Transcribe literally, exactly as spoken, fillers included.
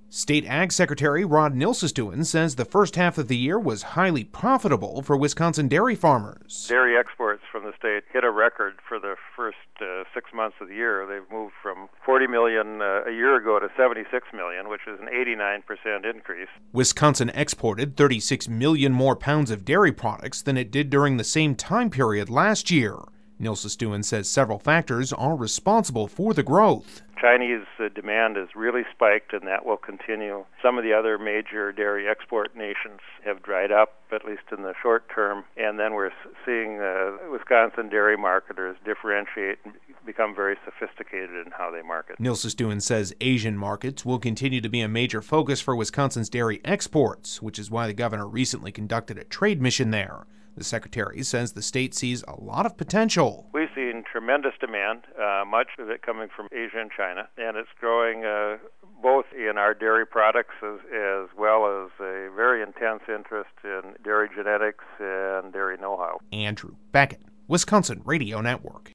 State Ag Secretary Rod Nilsestuin says the first half of the year was highly profitable for Wisconsin dairy farmers. Dairy exports from the state hit a record for the first uh, six months of the year. They've moved from forty million uh, a year ago to seventy-six million, which is an eighty-nine percent increase. Wisconsin exported thirty-six million more pounds of dairy products than it did during the same time period last year. Nilsestuin says several factors are responsible for the growth. Chinese uh, demand has really spiked, and that will continue. Some of the other major dairy export nations have dried up, at least in the short term, and then we're seeing uh, Wisconsin dairy marketers differentiate and become very sophisticated in how they market. Nilsestuin says Asian markets will continue to be a major focus for Wisconsin's dairy exports, which is why the governor recently conducted a trade mission there. The secretary says the state sees a lot of potential. We've seen tremendous demand, uh, much of it coming from Asia and China, and it's growing uh, both in our dairy products as, as well as a very intense interest in dairy genetics and dairy know-how. Andrew Beckett, Wisconsin Radio Network.